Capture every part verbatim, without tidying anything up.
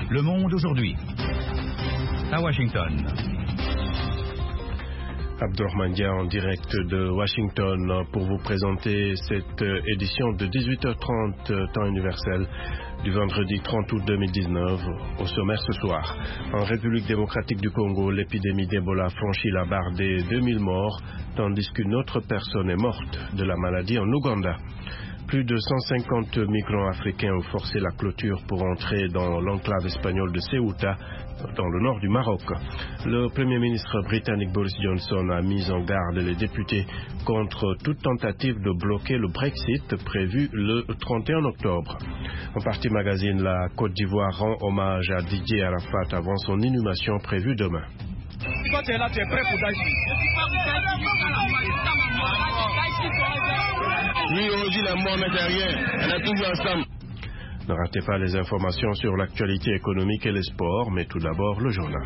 Le Monde aujourd'hui. À Washington. Abdourahmane Dia en direct de Washington pour vous présenter cette édition de dix-huit heures trente temps universel du vendredi trente août deux mille dix-neuf. Au sommaire ce soir, en République démocratique du Congo, l'épidémie d'Ebola franchit la barre des deux mille morts, tandis qu'une autre personne est morte de la maladie en Ouganda. Plus de cent cinquante migrants africains ont forcé la clôture pour entrer dans l'enclave espagnole de Ceuta, dans le nord du Maroc. Le Premier ministre britannique Boris Johnson a mis en garde les députés contre toute tentative de bloquer le Brexit prévu le trente et un octobre. En partie magazine, la Côte d'Ivoire rend hommage à Didier Arafat avant son inhumation prévue demain. Toi, tu es là, tu es prêt pour Daesh. Oui, aujourd'hui, la mort n'est rien. Elle est toujours ensemble. Ne ratez pas les informations sur l'actualité économique et les sports, mais tout d'abord le journal.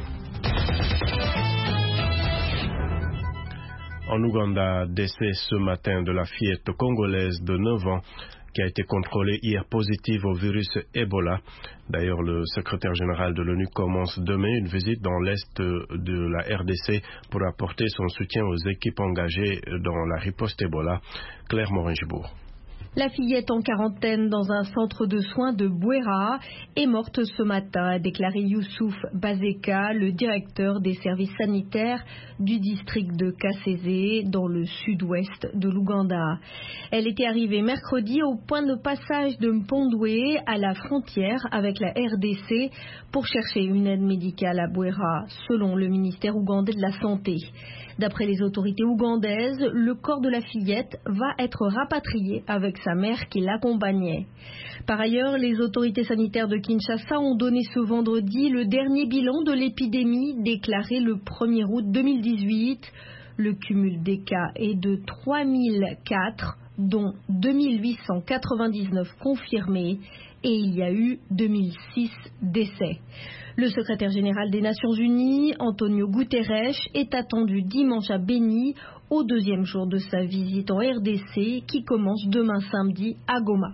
En Ouganda, décès ce matin de la fillette congolaise de neuf ans qui a été contrôlée hier positive au virus Ebola. D'ailleurs, le secrétaire général de l'ONU commence demain une visite dans l'est de la R D C pour apporter son soutien aux équipes engagées dans la riposte Ebola. Claire Morin-Gibourg. La fillette en quarantaine dans un centre de soins de Bouéra est morte ce matin, a déclaré Youssouf Bazeka, le directeur des services sanitaires du district de Kasese, dans le sud-ouest de l'Ouganda. Elle était arrivée mercredi au point de passage de Mpondoué, à la frontière avec la R D C, pour chercher une aide médicale à Bouéra, selon le ministère ougandais de la Santé. D'après les autorités ougandaises, le corps de la fillette va être rapatrié avec sa mère qui l'accompagnait. Par ailleurs, les autorités sanitaires de Kinshasa ont donné ce vendredi le dernier bilan de l'épidémie déclaré le premier août deux mille dix-huit. Le cumul des cas est de trois mille quatre, dont deux mille huit cent quatre-vingt-dix-neuf confirmés, et il y a eu deux mille six décès. Le secrétaire général des Nations Unies, Antonio Guterres, est attendu dimanche à Beni, au deuxième jour de sa visite en R D C, qui commence demain samedi à Goma.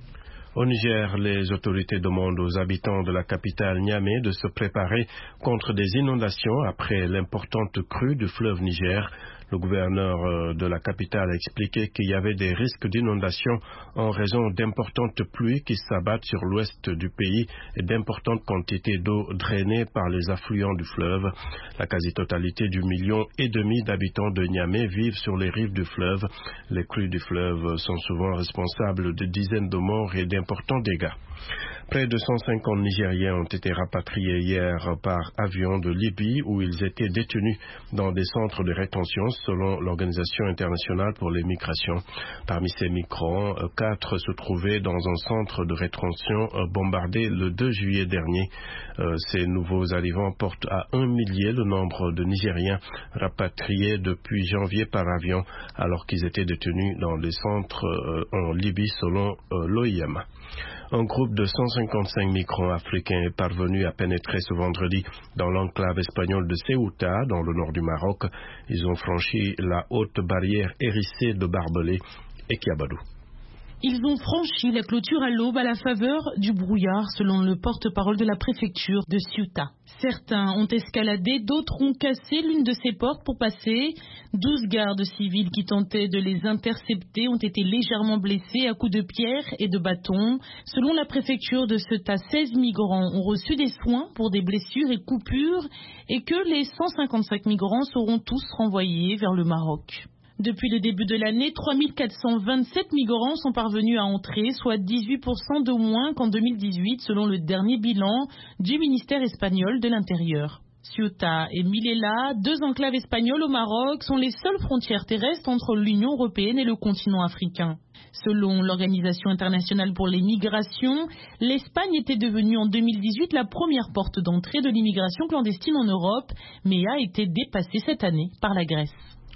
Au Niger, les autorités demandent aux habitants de la capitale Niamey de se préparer contre des inondations après l'importante crue du fleuve Niger. Le gouverneur de la capitale a expliqué qu'il y avait des risques d'inondation en raison d'importantes pluies qui s'abattent sur l'ouest du pays et d'importantes quantités d'eau drainées par les affluents du fleuve. La quasi-totalité du million et demi d'habitants de Niamey vivent sur les rives du fleuve. Les crues du fleuve sont souvent responsables de dizaines de morts et d'importants dégâts. Près de cent cinquante Nigériens ont été rapatriés hier par avion de Libye où ils étaient détenus dans des centres de rétention selon l'Organisation internationale pour les migrations. Parmi ces migrants, quatre se trouvaient dans un centre de rétention bombardé le deux juillet dernier. Ces nouveaux arrivants portent à un millier le nombre de Nigériens rapatriés depuis janvier par avion alors qu'ils étaient détenus dans des centres en Libye selon l'O I M. Un groupe de cent cinquante-cinq migrants africains est parvenu à pénétrer ce vendredi dans l'enclave espagnole de Ceuta, dans le nord du Maroc. Ils ont franchi la haute barrière hérissée de barbelés et Kiabadou. Ils ont franchi la clôture à l'aube à la faveur du brouillard, selon le porte-parole de la préfecture de Ceuta. Certains ont escaladé, d'autres ont cassé l'une de ces portes pour passer. Douze gardes civils qui tentaient de les intercepter ont été légèrement blessés à coups de pierre et de bâton. Selon la préfecture de Ceuta, seize migrants ont reçu des soins pour des blessures et coupures et que les cent cinquante-cinq migrants seront tous renvoyés vers le Maroc. Depuis le début de l'année, trois mille quatre cent vingt-sept migrants sont parvenus à entrer, soit dix-huit pour cent de moins qu'en deux mille dix-huit, selon le dernier bilan du ministère espagnol de l'Intérieur. Ceuta et Melilla, deux enclaves espagnoles au Maroc, sont les seules frontières terrestres entre l'Union européenne et le continent africain. Selon l'Organisation internationale pour les migrations, l'Espagne était devenue en deux mille dix-huit la première porte d'entrée de l'immigration clandestine en Europe, mais a été dépassée cette année par la Grèce.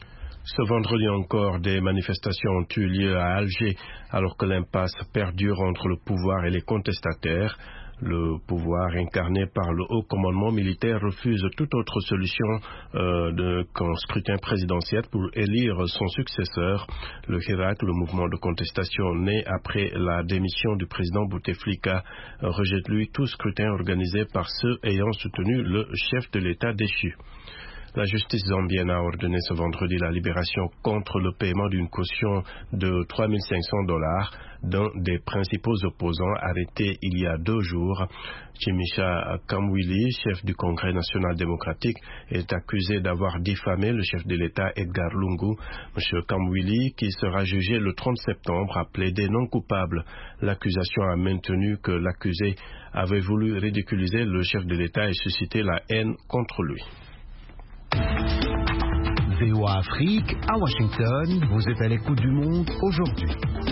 Ce vendredi encore, des manifestations ont eu lieu à Alger, alors que l'impasse perdure entre le pouvoir et les contestataires. Le pouvoir incarné par le haut commandement militaire refuse toute autre solution euh, de, qu'un scrutin présidentiel pour élire son successeur. Le Hirak, le mouvement de contestation né après la démission du président Bouteflika, rejette lui tout scrutin organisé par ceux ayant soutenu le chef de l'État déchu. La justice zambienne a ordonné ce vendredi la libération contre le paiement d'une caution de trois mille cinq cents dollars d'un des principaux opposants arrêtés il y a deux jours. Chimisha Kamwili, chef du Congrès national démocratique, est accusé d'avoir diffamé le chef de l'État Edgar Lungu. M. Kamwili, qui sera jugé le trente septembre, a plaidé non coupable. L'accusation a maintenu que l'accusé avait voulu ridiculiser le chef de l'État et susciter la haine contre lui. V O A Afrique, à Washington, vous êtes à l'écoute du monde aujourd'hui.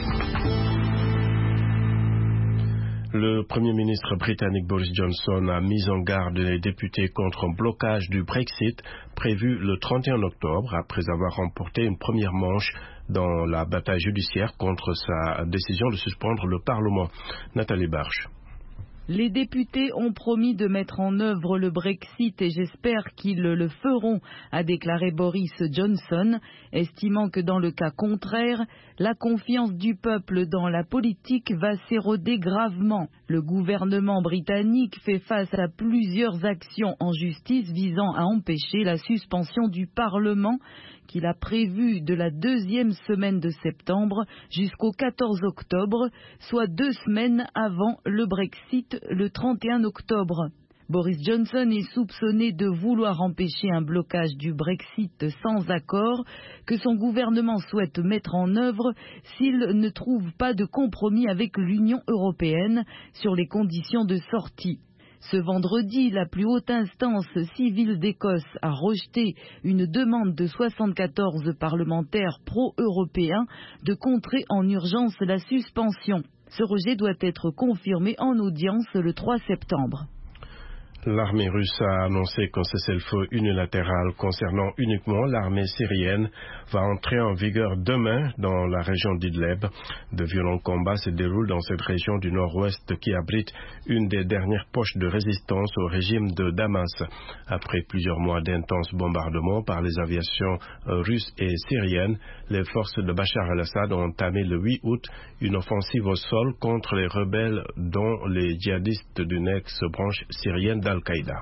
Le Premier ministre britannique Boris Johnson a mis en garde les députés contre un blocage du Brexit prévu le trente et un octobre après avoir remporté une première manche dans la bataille judiciaire contre sa décision de suspendre le Parlement. Nathalie Barche. Les députés ont promis de mettre en œuvre le Brexit et j'espère qu'ils le feront, a déclaré Boris Johnson, estimant que dans le cas contraire, la confiance du peuple dans la politique va s'éroder gravement. Le gouvernement britannique fait face à plusieurs actions en justice visant à empêcher la suspension du Parlement qu'il a prévu de la deuxième semaine de septembre jusqu'au quatorze octobre, soit deux semaines avant le Brexit le trente et un octobre. Boris Johnson est soupçonné de vouloir empêcher un blocage du Brexit sans accord que son gouvernement souhaite mettre en œuvre s'il ne trouve pas de compromis avec l'Union européenne sur les conditions de sortie. Ce vendredi, la plus haute instance civile d'Écosse a rejeté une demande de soixante-quatorze parlementaires pro-européens de contrer en urgence la suspension. Ce rejet doit être confirmé en audience le trois septembre. L'armée russe a annoncé qu'un cessez-le-feu unilatéral concernant uniquement l'armée syrienne va entrer en vigueur demain dans la région d'Idlib. De violents combats se déroulent dans cette région du nord-ouest qui abrite une des dernières poches de résistance au régime de Damas. Après plusieurs mois d'intenses bombardements par les aviations russes et syriennes, les forces de Bachar el-Assad ont entamé le huit août une offensive au sol contre les rebelles dont les djihadistes d'une ex-branche syrienne d'Al-Qaïda.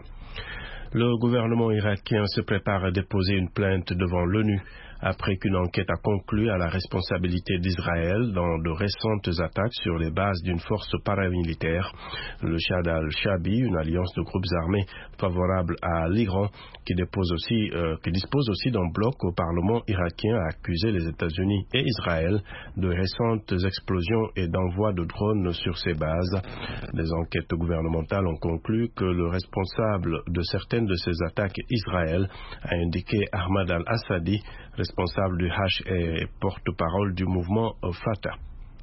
Le gouvernement irakien se prépare à déposer une plainte devant l'ONU après qu'une enquête a conclu à la responsabilité d'Israël dans de récentes attaques sur les bases d'une force paramilitaire. Le Shad al-Shabi, une alliance de groupes armés favorables à l'Iran, qui, dépose aussi, euh, qui dispose aussi d'un bloc au Parlement irakien, a accusé les États-Unis et Israël de récentes explosions et d'envois de drones sur ces bases. Les enquêtes gouvernementales ont conclu que le responsable de certaines de ces attaques, Israël, a indiqué Ahmad al-Assadi, responsable du H et porte-parole du mouvement Fatah.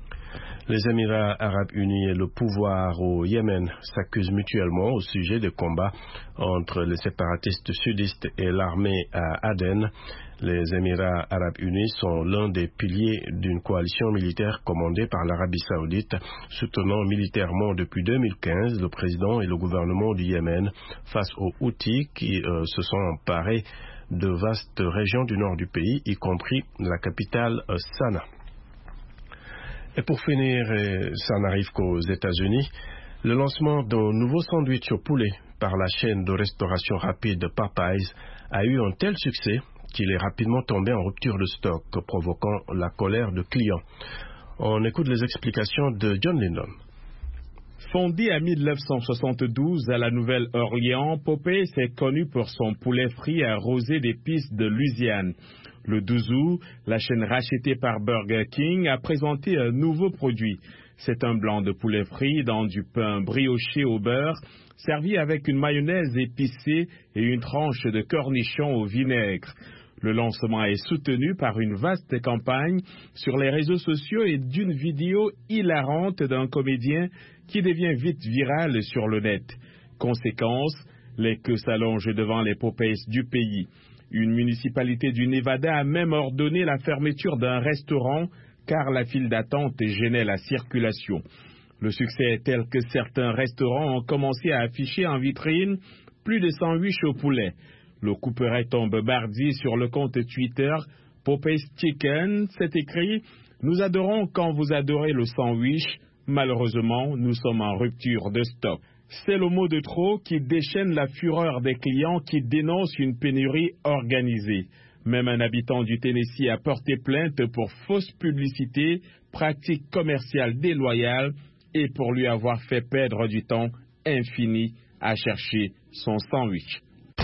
Les Émirats arabes unis et le pouvoir au Yémen s'accusent mutuellement au sujet des combats entre les séparatistes sudistes et l'armée à Aden. Les Émirats arabes unis sont l'un des piliers d'une coalition militaire commandée par l'Arabie saoudite, soutenant militairement depuis deux mille quinze le président et le gouvernement du Yémen face aux Houthis qui euh, se sont emparés de vastes régions du nord du pays, y compris la capitale euh, Sanaa. Et pour finir, et ça n'arrive qu'aux États-Unis, le lancement d'un nouveau sandwich au poulet par la chaîne de restauration rapide Popeyes a eu un tel succès qu'il est rapidement tombé en rupture de stock, provoquant la colère de clients. On écoute les explications de John Lindon. Fondé en mille neuf cent soixante-douze à la Nouvelle-Orléans, Popeyes est connu pour son poulet frit arrosé d'épices de Louisiane. Le douze août, la chaîne rachetée par Burger King a présenté un nouveau produit. C'est un blanc de poulet frit dans du pain brioché au beurre, servi avec une mayonnaise épicée et une tranche de cornichon au vinaigre. Le lancement est soutenu par une vaste campagne sur les réseaux sociaux et d'une vidéo hilarante d'un comédien qui devient vite virale sur le net. Conséquence, les queues s'allongent devant les Popeyes du pays. Une municipalité du Nevada a même ordonné la fermeture d'un restaurant car la file d'attente gênait la circulation. Le succès est tel que certains restaurants ont commencé à afficher en vitrine plus de sandwichs au poulet. Le couperet tombe bardi sur le compte Twitter Popeyes Chicken. C'est écrit « Nous adorons quand vous adorez le sandwich. Malheureusement, nous sommes en rupture de stock. » C'est le mot de trop qui déchaîne la fureur des clients qui dénoncent une pénurie organisée. Même un habitant du Tennessee a porté plainte pour fausse publicité, pratique commerciale déloyale et pour lui avoir fait perdre du temps infini à chercher son sandwich.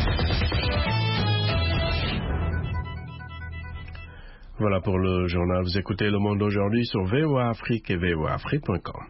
Voilà pour le journal. Vous écoutez Le Monde aujourd'hui sur V O A Afrique et V O A Afrique point com.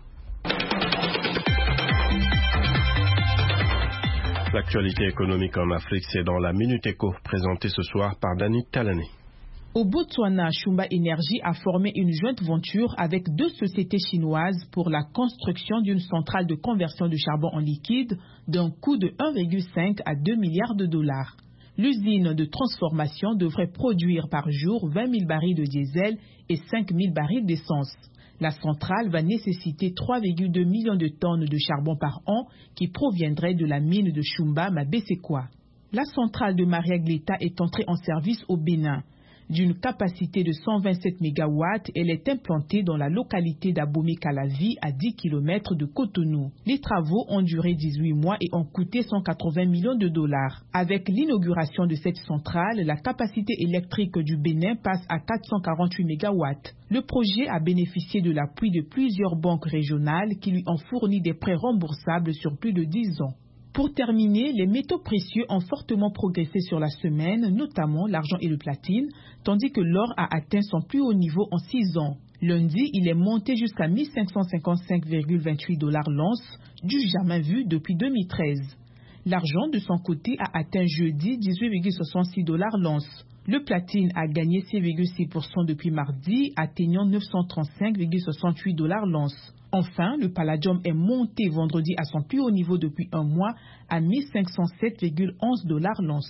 L'actualité économique en Afrique, c'est dans la Minute Éco, présentée ce soir par Dani Talani. Au Botswana, Shumba Energy a formé une jointe venture avec deux sociétés chinoises pour la construction d'une centrale de conversion de charbon en liquide d'un coût de un virgule cinq à deux milliards de dollars. L'usine de transformation devrait produire par jour vingt mille barils de diesel et cinq mille barils d'essence. La centrale va nécessiter trois virgule deux millions de tonnes de charbon par an qui proviendraient de la mine de Shumba Mabesekwa. La centrale de Maria Glita est entrée en service au Bénin. D'une capacité de cent vingt-sept mégawatts, elle est implantée dans la localité d'Abomey-Calavi à dix kilomètres de Cotonou. Les travaux ont duré dix-huit mois et ont coûté cent quatre-vingts millions de dollars. Avec l'inauguration de cette centrale, la capacité électrique du Bénin passe à quatre cent quarante-huit mégawatts. Le projet a bénéficié de l'appui de plusieurs banques régionales qui lui ont fourni des prêts remboursables sur plus de dix ans. Pour terminer, les métaux précieux ont fortement progressé sur la semaine, notamment l'argent et le platine, tandis que l'or a atteint son plus haut niveau en six ans. Lundi, il est monté jusqu'à mille cinq cent cinquante-cinq virgule vingt-huit dollars l'once, du jamais vu depuis deux mille treize. L'argent, de son côté, a atteint jeudi dix-huit virgule soixante-six dollars l'once. Le platine a gagné six virgule six pour cent depuis mardi, atteignant neuf cent trente-cinq virgule soixante-huit dollars l'once. Enfin, le palladium est monté vendredi à son plus haut niveau depuis un mois à mille cinq cent sept virgule onze dollars l'once.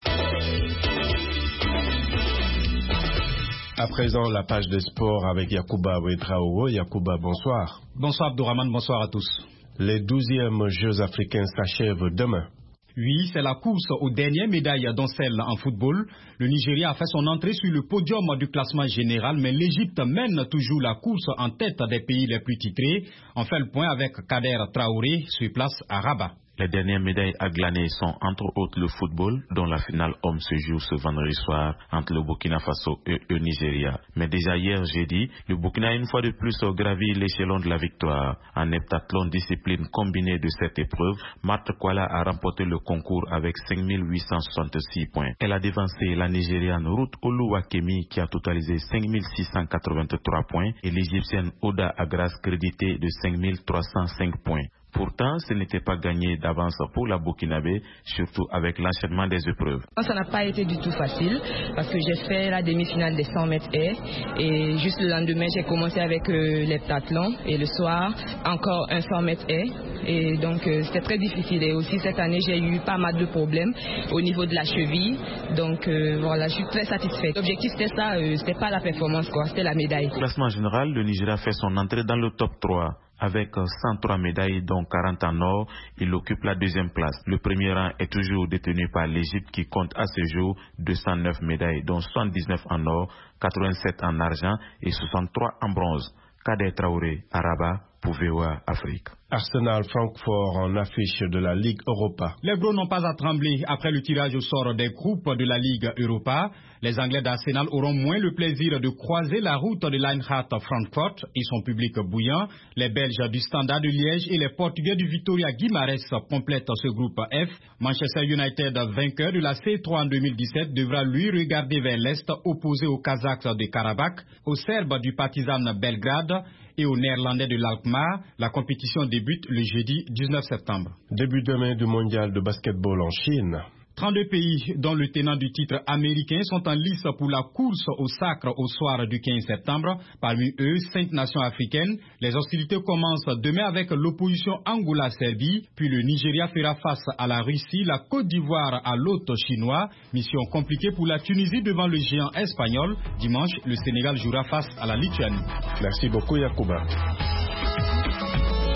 À présent, la page des sports avec Yacouba Ouedraogo. Yacouba, bonsoir. Bonsoir Abdourahmane, bonsoir à tous. Les douzièmes Jeux africains s'achèvent demain. Oui, c'est la course aux dernières médailles, dont celle en football. Le Nigeria a fait son entrée sur le podium du classement général, mais l'Égypte mène toujours la course en tête des pays les plus titrés. On fait le point avec Kader Traoré sur place à Rabat. Les dernières médailles à glaner sont entre autres le football, dont la finale homme se joue ce vendredi soir entre le Burkina Faso et le Nigeria. Mais déjà hier jeudi, le Burkina a une fois de plus gravi l'échelon de la victoire. En heptathlon, discipline combinée de cette épreuve, Marthe Kwala a remporté le concours avec cinq mille huit cent soixante-six points. Elle a dévancé la Nigériane Ruth Oluwakemi qui a totalisé cinq mille six cent quatre-vingt-trois points et l'Égyptienne Oda Agras créditée de cinq mille trois cent cinq points. Pourtant, ce n'était pas gagné d'avance pour la Burkinabé, surtout avec l'enchaînement des épreuves. Ça n'a pas été du tout facile parce que j'ai fait la demi-finale des cent mètres haies et juste le lendemain, j'ai commencé avec euh, l'heptathlon et le soir, encore un cent mètres haies. Et donc, euh, c'était très difficile. Et aussi, cette année, j'ai eu pas mal de problèmes au niveau de la cheville. Donc, euh, voilà, je suis très satisfaite. L'objectif, c'était ça, euh, c'était pas la performance, quoi, c'était la médaille. Au classement général, le Nigeria fait son entrée dans le top trois. Avec cent trois médailles, dont quarante en or, il occupe la deuxième place. Le premier rang est toujours détenu par l'Égypte qui compte à ce jour deux cent neuf médailles, dont soixante-dix-neuf en or, quatre-vingt-sept en argent et soixante-trois en bronze. Kader Traoré, à Rabat, pour V O A Afrique. Arsenal Francfort en affiche de la Ligue Europa. Les Bleus n'ont pas à trembler après le tirage au sort des groupes de la Ligue Europa. Les Anglais d'Arsenal auront moins le plaisir de croiser la route de l'Eintracht Francfort et son public bouillant. Les Belges du Standard de Liège et les Portugais du Vitória Guimarães complètent ce groupe F. Manchester United, vainqueur de la C trois en deux mille dix-sept, devra lui regarder vers l'Est, opposé aux Kazakhs de Karabakh, aux Serbes du Partizan Belgrade et aux Néerlandais de l'Alkmaar. La compétition débute le jeudi dix-neuf septembre. Début demain du mondial de basketball en Chine. trente-deux pays, dont le tenant du titre américain, sont en lice pour la course au sacre au soir du quinze septembre. Parmi eux, cinq nations africaines. Les hostilités commencent demain avec l'opposition Angola-Serbie. Puis le Nigeria fera face à la Russie, la Côte d'Ivoire à l'hôte chinois. Mission compliquée pour la Tunisie devant le géant espagnol. Dimanche, le Sénégal jouera face à la Lituanie. Merci beaucoup, Yacouba.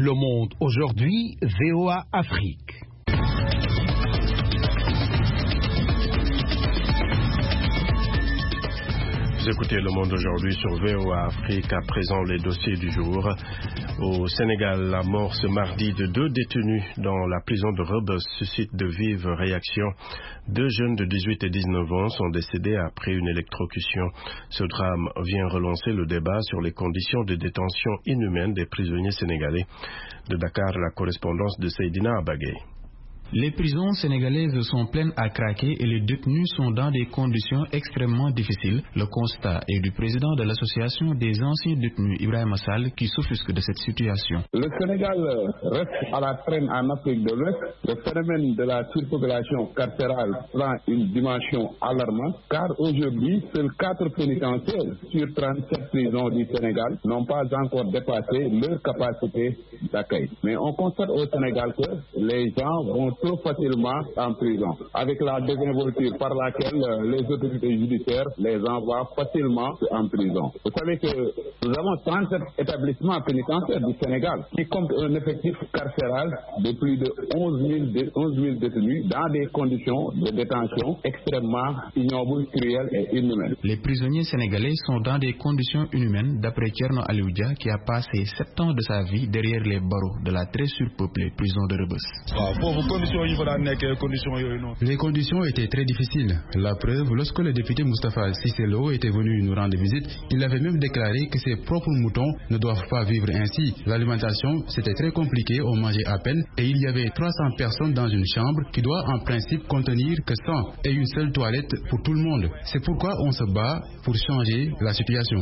Le Monde aujourd'hui, V O A Afrique. Vous écoutez Le Monde aujourd'hui sur V O A Afrique. À présent, les dossiers du jour. Au Sénégal, la mort ce mardi de deux détenus dans la prison de Rebeuss suscite de vives réactions. Deux jeunes de dix-huit et dix-neuf ans sont décédés après une électrocution. Ce drame vient relancer le débat sur les conditions de détention inhumaines des prisonniers sénégalais. De Dakar, la correspondance de Seydina Abagay. Les prisons sénégalaises sont pleines à craquer et les détenus sont dans des conditions extrêmement difficiles. Le constat est du président de l'association des anciens détenus, Ibrahima Sall, qui s'offusque de cette situation. Le Sénégal reste à la traîne en Afrique de l'Ouest. Le phénomène de la surpopulation carcérale prend une dimension alarmante, car aujourd'hui, seuls quatre pénitentiaires sur trente-sept prisons du Sénégal n'ont pas encore dépassé leur capacité d'accueil. Mais on constate au Sénégal que les gens vont trop facilement en prison, avec la désinvolture par laquelle les autorités judiciaires les envoient facilement en prison. Vous savez que nous avons trente-sept établissements pénitentiaires du Sénégal qui comptent un effectif carcéral de plus de onze mille détenus dans des conditions de détention extrêmement ignobles, cruelles et inhumaines. Les prisonniers sénégalais sont dans des conditions inhumaines, d'après Thierno Alioudia, qui a passé sept ans de sa vie derrière les barreaux de la très surpeuplée prison de Rebeuss. Les conditions étaient très difficiles. La preuve, lorsque le député Moustapha Cissé Lo était venu nous rendre visite, il avait même déclaré que ses propres moutons ne doivent pas vivre ainsi. L'alimentation, c'était très compliqué, on mangeait à peine et il y avait trois cents personnes dans une chambre qui doit en principe contenir que cent et une seule toilette pour tout le monde. C'est pourquoi on se bat pour changer la situation.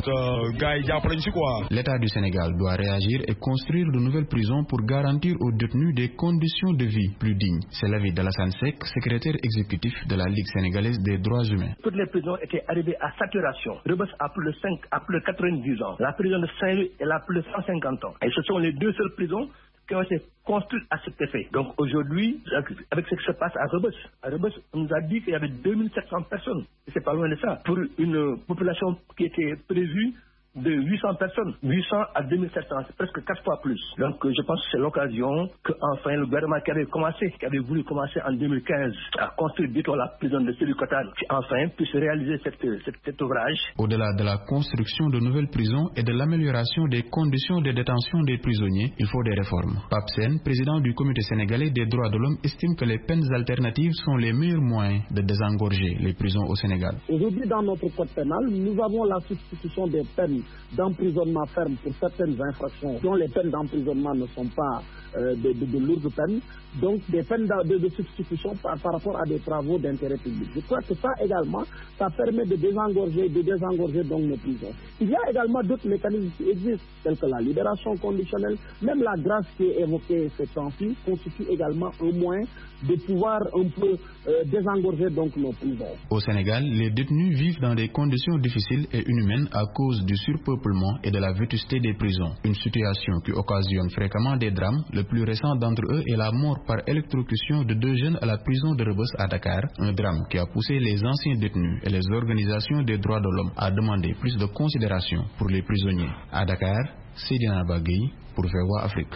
L'État du Sénégal doit réagir et construire de nouvelles prisons pour garantir aux détenus des conditions de vie plus dignes. C'est l'avis d'Alassane Seck, secrétaire exécutif de la Ligue sénégalaise des droits humains. Toutes les prisons étaient arrivées à saturation. Rebeuss a plus de cinq, a plus de quatre-vingt-dix ans. La prison de Saint-Louis elle a plus de cent cinquante ans. Et ce sont les deux seules prisons qui ont été construites à cet effet. Donc aujourd'hui, avec ce qui se passe à Rebeuss, à Rebeuss, on nous a dit qu'il y avait deux mille sept cents personnes. Et c'est pas loin de ça. Pour une population qui était prévue de huit cents personnes, huit cents à deux mille sept cents, c'est presque quatre fois plus. Donc je pense que c'est l'occasion que enfin le gouvernement qui avait commencé, qui avait voulu commencer en deux mille quinze à construire dit-on la prison de Sébikotane, qui enfin puisse réaliser cette, cette, cet ouvrage. Au-delà de la construction de nouvelles prisons et de l'amélioration des conditions de détention des prisonniers, il faut des réformes. Pape Sène, président du comité sénégalais des droits de l'homme, estime que les peines alternatives sont les meilleurs moyens de désengorger les prisons au Sénégal. Aujourd'hui, dans notre code pénal, nous avons la substitution des peines d'emprisonnement ferme pour certaines infractions dont les peines d'emprisonnement ne sont pas euh, de, de, de lourdes peines, donc des peines de, de substitution par, par rapport à des travaux d'intérêt public. Je crois que ça également, ça permet de désengorger, de désengorger donc nos prisons. Il y a également d'autres mécanismes qui existent, tels que la libération conditionnelle, même la grâce qui est évoquée ces temps-ci constitue également un moyen de pouvoir un peu euh, désengorger donc nos prisons. Au Sénégal, les détenus vivent dans des conditions difficiles et inhumaines à cause du surpeuplement et de la vétusté des prisons. Une situation qui occasionne fréquemment des drames. Le plus récent d'entre eux est la mort par électrocution de deux jeunes à la prison de Rebeuss à Dakar. Un drame qui a poussé les anciens détenus et les organisations des droits de l'homme à demander plus de considération pour les prisonniers. À Dakar, Seydina Bagui pour V O A Afrique.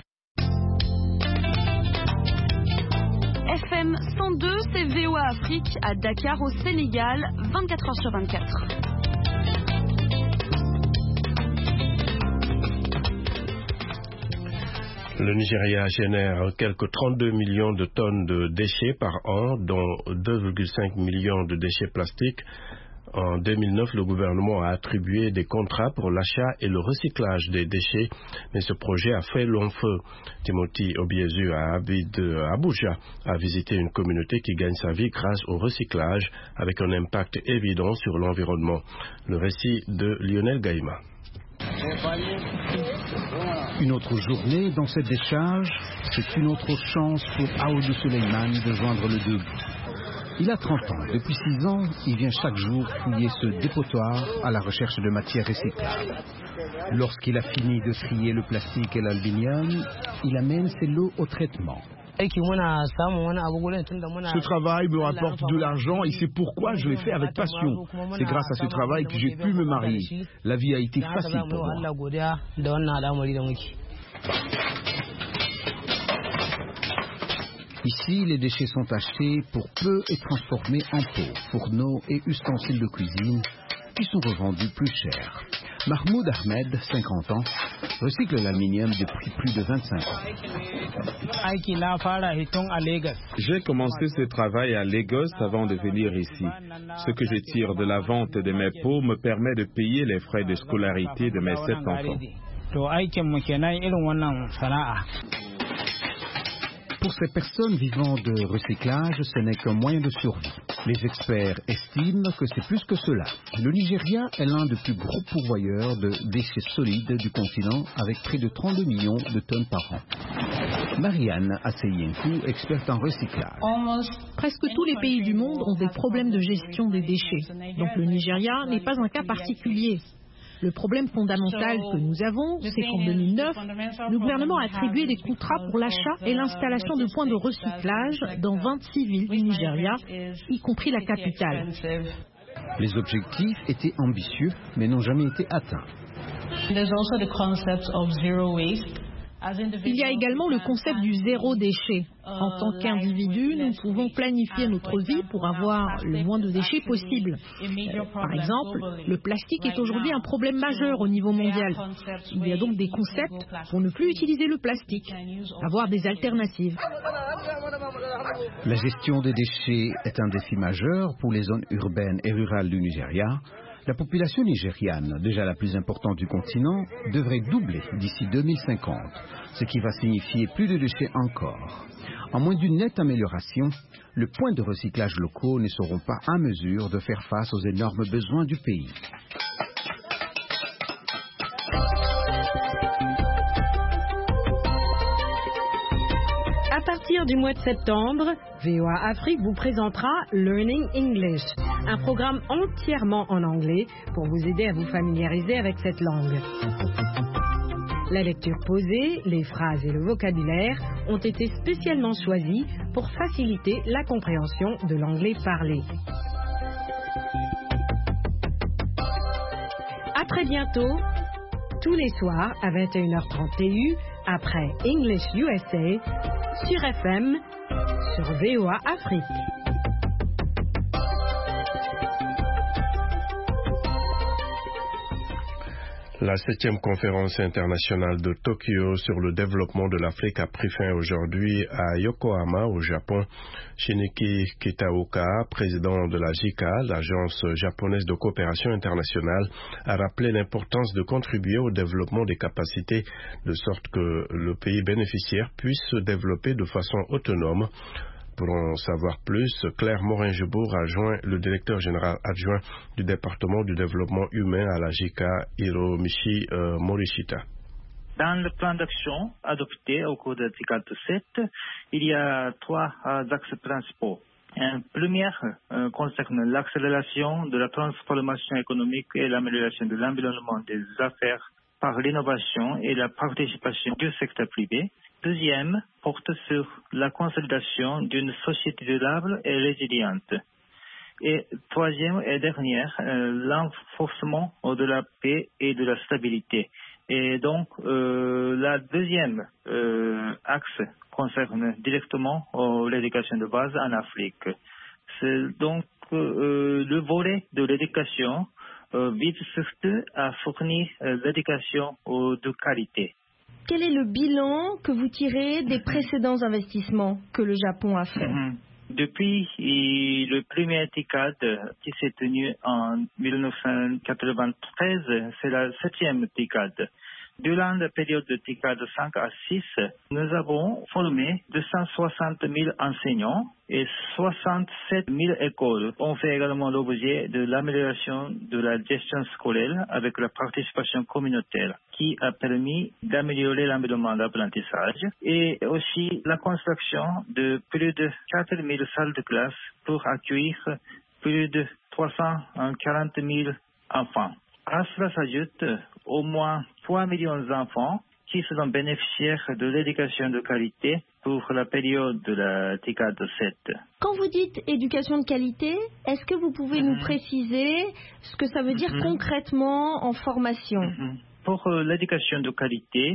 F M cent deux, c'est V O A Afrique à Dakar au Sénégal, vingt-quatre heures sur vingt-quatre. Le Nigeria génère quelques trente-deux millions de tonnes de déchets par an, dont deux virgule cinq millions de déchets plastiques. En deux mille neuf, le gouvernement a attribué des contrats pour l'achat et le recyclage des déchets, mais ce projet a fait long feu. Timothy Obiezu à Abuja a visité une communauté qui gagne sa vie grâce au recyclage, avec un impact évident sur l'environnement. Le récit de Lionel Gaïma. Une autre journée dans cette décharge, c'est une autre chance pour Aoudou Suleiman de joindre le deux bouts. Il a trente ans. Depuis six ans, il vient chaque jour fouiller ce dépotoir à la recherche de matières recyclables. Lorsqu'il a fini de trier le plastique et l'aluminium, il amène ses lots au traitement. Ce travail me rapporte de l'argent et c'est pourquoi je l'ai fait avec passion. C'est grâce à ce travail que j'ai pu me marier. La vie a été facile pour moi. Ici, les déchets sont achetés pour peu et transformés en pots, fourneaux et ustensiles de cuisine qui sont revendus plus cher. Mahmoud Ahmed, cinquante ans, recycle l'aluminium depuis plus de vingt-cinq ans. J'ai commencé ce travail à Lagos avant de venir ici. Ce que je tire de la vente de mes pots me permet de payer les frais de scolarité de mes sept enfants. Pour ces personnes vivant de recyclage, ce n'est qu'un moyen de survie. Les experts estiment que c'est plus que cela. Le Nigeria est l'un des plus gros pourvoyeurs de déchets solides du continent, avec près de trente-deux millions de tonnes par an. Marianne Asseyenkou, experte en recyclage. Presque tous les pays du monde ont des problèmes de gestion des déchets. Donc le Nigeria n'est pas un cas particulier. Le problème fondamental que nous avons, c'est qu'en deux mille neuf, le gouvernement a attribué des contrats pour l'achat et l'installation de points de recyclage dans vingt-six villes du Nigeria, y compris la capitale. Les objectifs étaient ambitieux, mais n'ont jamais été atteints. Il y a également le concept du zéro déchet. En tant qu'individu, nous pouvons planifier notre vie pour avoir le moins de déchets possible. Euh, par exemple, le plastique est aujourd'hui un problème majeur au niveau mondial. Il y a donc des concepts pour ne plus utiliser le plastique, avoir des alternatives. La gestion des déchets est un défi majeur pour les zones urbaines et rurales du Nigeria. La population nigériane, déjà la plus importante du continent, devrait doubler d'ici deux mille cinquante, ce qui va signifier plus de déchets encore. En moins d'une nette amélioration, les points de recyclage locaux ne seront pas à mesure de faire face aux énormes besoins du pays. À partir du mois de septembre, V O A Afrique vous présentera Learning English, un programme entièrement en anglais pour vous aider à vous familiariser avec cette langue. La lecture posée, les phrases et le vocabulaire ont été spécialement choisis pour faciliter la compréhension de l'anglais parlé. À très bientôt, tous les soirs à vingt et une heures trente T U, après English U S A, sur F M, sur V O A Afrique. La septième conférence internationale de Tokyo sur le développement de l'Afrique a pris fin aujourd'hui à Yokohama, au Japon. Shinichi Kitaoka, président de la J I C A, l'agence japonaise de coopération internationale, a rappelé l'importance de contribuer au développement des capacités de sorte que le pays bénéficiaire puisse se développer de façon autonome. Pour en savoir plus, Claire Morin-Gebourg a joint le directeur général adjoint du département du développement humain à la J I C A, Hiromichi euh, Morishita. Dans le plan d'action adopté au cours de T I C A D sept, il y a trois euh, axes principaux. Un premier euh, concerne l'accélération de la transformation économique et l'amélioration de l'environnement des affaires par l'innovation et la participation du secteur privé. Deuxième porte sur la consolidation d'une société durable et résiliente. Et troisième et dernière, euh, l'enforcement de la paix et de la stabilité. Et donc, euh, la deuxième euh, axe concerne directement euh, l'éducation de base en Afrique. C'est donc euh, le volet de l'éducation euh, vise surtout à fournir euh, l'éducation euh, de qualité. Quel est le bilan que vous tirez des précédents investissements que le Japon a fait? Mm-hmm. Depuis le premier T I C A D qui s'est tenu en mille neuf cent quatre-vingt-treize, c'est la septième T I C A D. Durant la période de T I C A D cinq à six, nous avons formé deux cent soixante mille enseignants et soixante-sept mille écoles. On fait également l'objet de l'amélioration de la gestion scolaire avec la participation communautaire qui a permis d'améliorer l'environnement d'apprentissage et aussi la construction de plus de quatre mille salles de classe pour accueillir plus de trois cent quarante mille enfants. À cela s'ajoute au moins trois millions d'enfants qui seront bénéficiaires de l'éducation de qualité pour la période de la T I C A D sept. Quand vous dites éducation de qualité, est-ce que vous pouvez mmh. nous préciser ce que ça veut dire mmh. concrètement en formation? mmh. Pour l'éducation de qualité,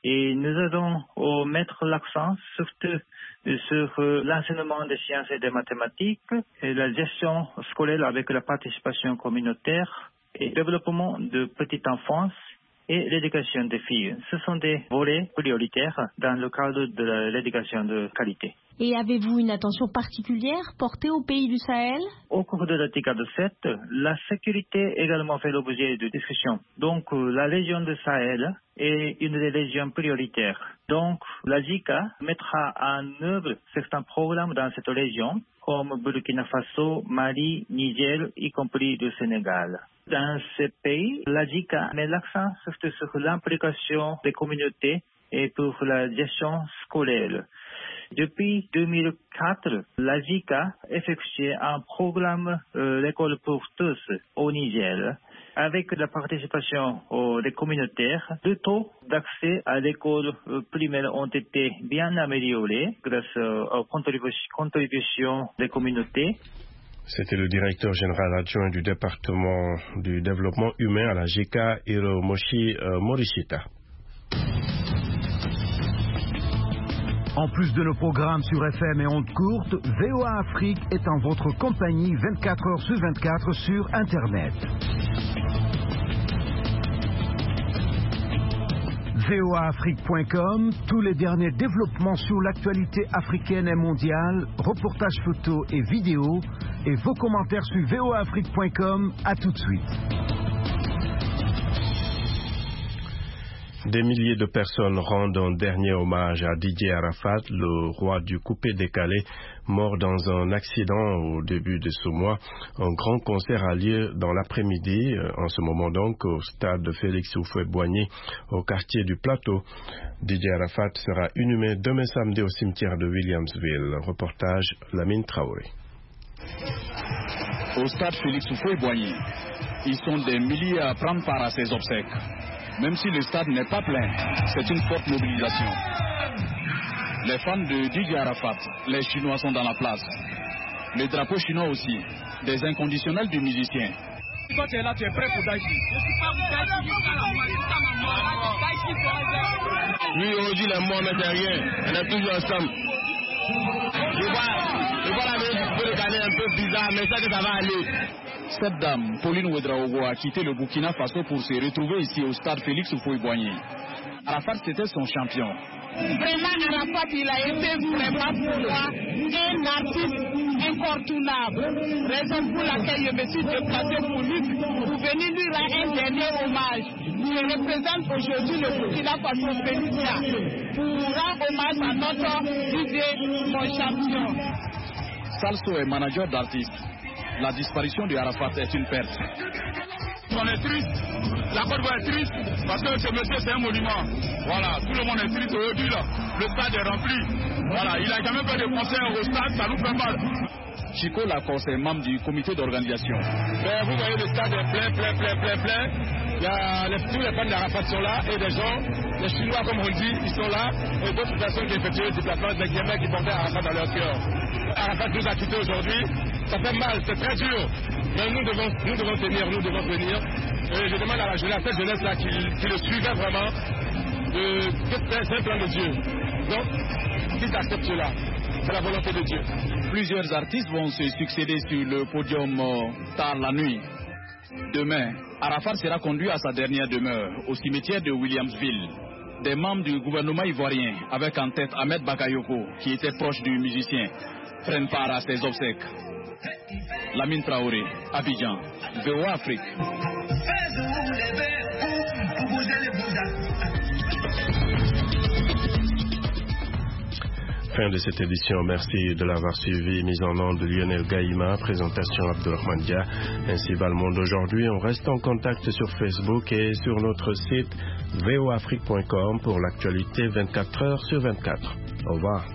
Et nous allons euh, mettre l'accent surtout sur euh, l'enseignement des sciences et des mathématiques, et la gestion scolaire avec la participation communautaire et le développement de petite enfance et l'éducation des filles. Ce sont des volets prioritaires dans le cadre de l'éducation de qualité. Et avez-vous une attention particulière portée aux pays du Sahel? Au cours de l'article sept, la sécurité également fait l'objet de discussion. Donc, la région du Sahel est une des régions prioritaires. Donc, la J I C A mettra en œuvre certains programmes dans cette région, comme Burkina Faso, Mali, Niger, y compris le Sénégal. Dans ces pays, la J I C A met l'accent surtout sur l'implication des communautés et pour la gestion scolaire. Depuis deux mille quatre, la J I C A effectue un programme euh, l'école pour tous au Niger. Avec la participation euh, des communautaires, le taux d'accès à l'école euh, primaire ont été bien améliorés grâce euh, aux contributions, contributions des communautés. C'était le directeur général adjoint du département du développement humain à la J I C A, Hiromoshi euh, Morishita. En plus de nos programmes sur F M et ondes courtes, V O A Afrique est en votre compagnie vingt-quatre heures sur vingt-quatre sur Internet. V O A Afrique point com, tous les derniers développements sur l'actualité africaine et mondiale, reportages photos et vidéos, et vos commentaires sur V O A Afrique point com. À tout de suite. Des milliers de personnes rendent un dernier hommage à Didier Arafat, le roi du coupé-décalé, mort dans un accident au début de ce mois. Un grand concert a lieu dans l'après-midi, en ce moment donc, au stade Félix Houphouët-Boigny, au quartier du Plateau. Didier Arafat sera inhumé demain samedi au cimetière de Williamsville. Reportage Lamine Traoré. Au stade Félix Houphouët-Boigny, ils sont des milliers à prendre part à ces obsèques. Même si le stade n'est pas plein, c'est une forte mobilisation. Les fans de Didier Arafat, les Chinois sont dans la place. Le drapeau chinois aussi, des inconditionnels du musicien. Quand tu es là, tu es prêt pour Daichi. Je suis pas pour Daichi jusqu'à la mort. Lui, aujourd'hui, les morts ne fait rien. On est toujours ensemble. Je vois, je vois la vie pour regarder un peu bizarre, mais ça que ça va aller. Cette dame, Pauline Ouedraogo, a quitté le Burkina Faso pour se retrouver ici au stade Félix Houphouët-Boigny. Arafat, c'était son champion. Vraiment, Arafat, il a été vraiment pour moi un artiste incontournable. Raison pour laquelle je me suis déplacé pour lui, pour venir lui rendre un dernier hommage. Je représente aujourd'hui le Burkina Faso Félicia pour rendre hommage à notre Didier, mon champion. Salso est manager d'artistes. La disparition de Arafat est une perte. On est triste, la Côte d'Ivoire est triste, parce que ce monsieur c'est un monument. Voilà, tout le monde est triste aujourd'hui là. Le stade est rempli. Voilà, il a quand même fait des concerts au stade, ça nous fait mal. Chico Lacoste est membre du comité d'organisation. Ben, vous voyez le stade est plein, plein, plein, plein, plein. Il y a les, tous les fans d'Arafat sont là et des gens, les Chinois comme on dit, ils sont là et d'autres personnes qui effectuent des déplacements, des gamins qui portaient Arafat dans leur cœur. Arafat nous a quittés aujourd'hui, ça fait mal, c'est très dur, mais nous devons, nous devons tenir, nous devons venir. Et je demande à la jeunesse, cette jeunesse-là qui, qui le suivait vraiment, de, c'est un plan de Dieu. Donc, qui accepte cela, c'est la volonté de Dieu. Plusieurs artistes vont se succéder sur le podium euh, tard la nuit. Demain, Arafat sera conduit à sa dernière demeure, au cimetière de Williamsville. Des membres du gouvernement ivoirien, avec en tête Ahmed Bakayoko, qui était proche du musicien, prennent part à ses obsèques. Lamine Traoré, Abidjan, V O A Afrique. Fin de cette édition, merci de l'avoir suivi. Mise en onde de Lionel Gaïma, présentation Abdourahmane Dia. Ainsi va le monde aujourd'hui. On reste en contact sur Facebook et sur notre site v o afrique point com pour l'actualité vingt-quatre heures sur vingt-quatre. Au revoir.